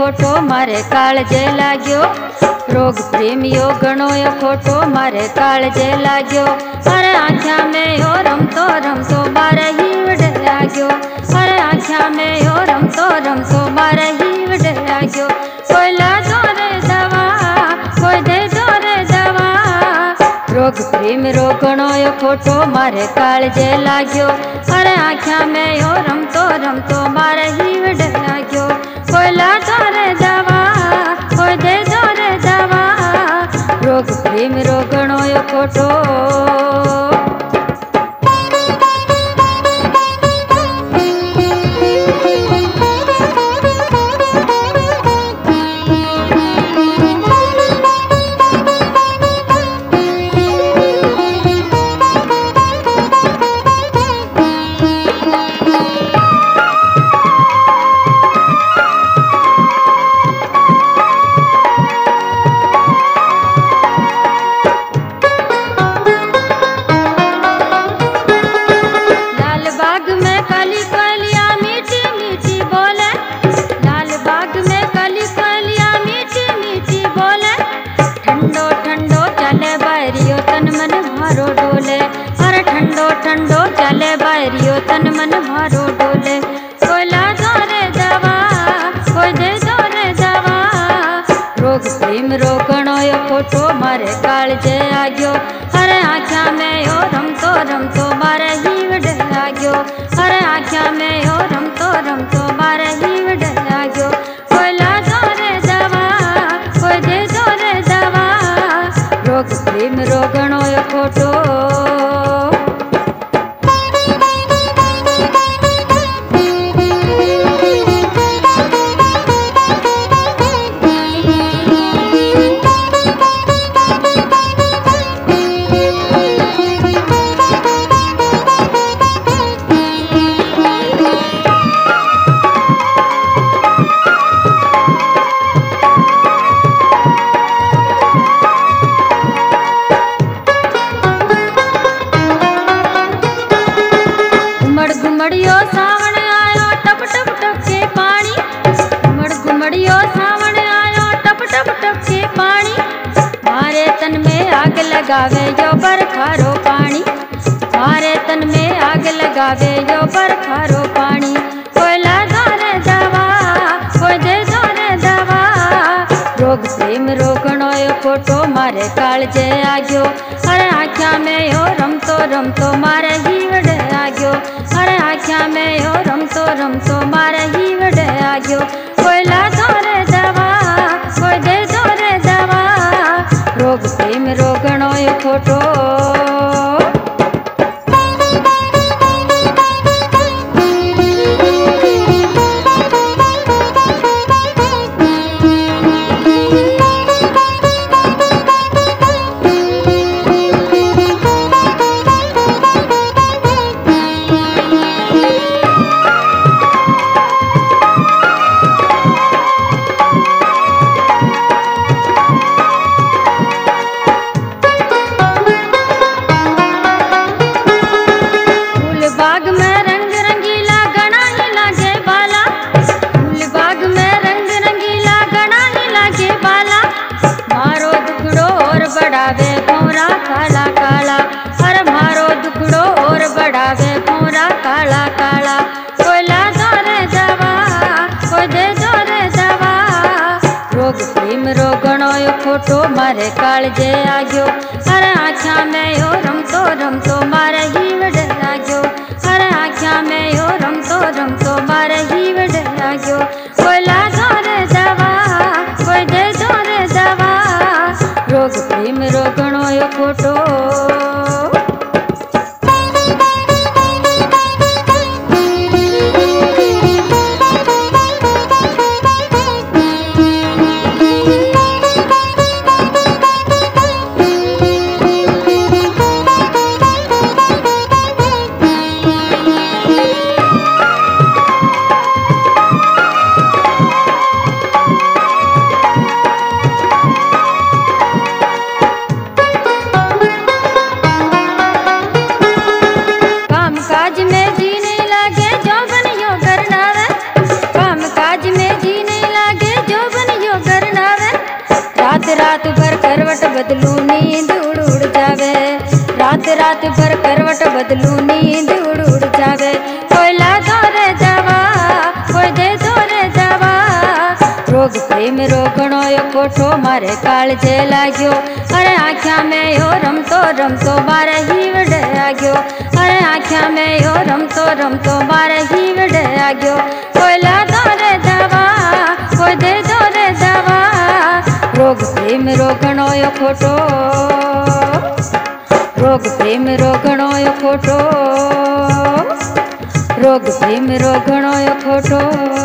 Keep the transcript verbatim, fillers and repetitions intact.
खोटो मारे काळजे लाग्यो। रोग प्रेमियो घणो खोटो मारे काळजे लाग्यो। अरे आँख्या में यो रमतो रमतो मारे हीवड़ लाग्यो। अरे आँख्या में यो रमतो रमतो मारे हीवड़ लाग्यो। कोई ला दो रे दवा, कोई दे दो रे दवा। रोग प्रेम रो घणो खोटो मारे काळजे लाग्यो। अरे आँख्या में यो रमतो रमतो मारे हीवड़ लाग्यो। कोई ला दो रे दवा, कोई दे दो रे दवा। रोग प्रेम रो घणो खोटो। ठंडो चले बारियो तन मन भारो डोले। कोई ला दो रे दवा, कोई दे दो रे दवा। रोग प्रेम रो घणो खोटो मारे काळजे लाग्यो। अरे आँख्या में यो रमतो रमतो मारे हीवड़ लाग्यो। अरे आँख्या में यो रमतो रमतो मारे हीवड़ लाग्यो। कोई ला दो रे दवा, कोई दे दो रे दवा। रोग प्रेम रो घणो खोटो। घुमड़ियो सावन आयो टप टप टप के पानी। घुमड़ घुमड़ियो सावन आयो टप टप टप के पानी। मारे तन में आग लगावे यो बरखारो पानी। मारे तन में आग लगावे यो बरखारो पानी। कोई ला दो रे दवा, कोई दे दो रे दवा। रोग प्रेम रो घणो खोटो मारे काळजे लाग्यो। अरे आँख्या में यो रमतो रमतो मारे हीवड़ लाग्यो। अरे आँख्या में यो रमतो रमतो मारे हीवड़ लाग्यो। कोई ला दो रे दवा, कोई दे दो रे दवा। रोग प्रेम रो घणो खोटो। बढ़ावे भौरा काला काला। हर मारो दुखड़ो और बढ़ावे भौरा काला काला। कोई ला दो रे दवा, कोई दे दो रे दवा। रोग प्रेम रो घणो खोटो मारे काळजे लाग्यो। अरे आँख्या में यो रमतो रमतो मारे हीवड़ लाग्यो। अरे आँख्या में यो रमतो रमतो मारे हीवड़ लाग्यो। कोई ला दो रे दवा, कोई दे दो रे दवा। रोग प्रेम रो घणो खोटो। करवट बदलू नींद उड़ उड़ जावे। रात रात भर करवट बदलू नींद उड़ उड़ जावे। कोई ला दो रे दवा, कोई दे दो रे दवा। रोग प्रेम रोगणो यो कोठो मारे काळजे लाग्यो। अरे आँख्या में यो रमतो रमतो मारे हीवड़े आ गयो। अरे आँख्या में यो रमतो रमतो मारे हीवड़े आ गयो। कोई ला दो रे दवा, कोई दे दो रे दवा। रोग प्रेम रोगणो यो खोटो, रोग प्रेम रोगणो यो खोटो, रोग प्रेम रोगणो यो खोटो।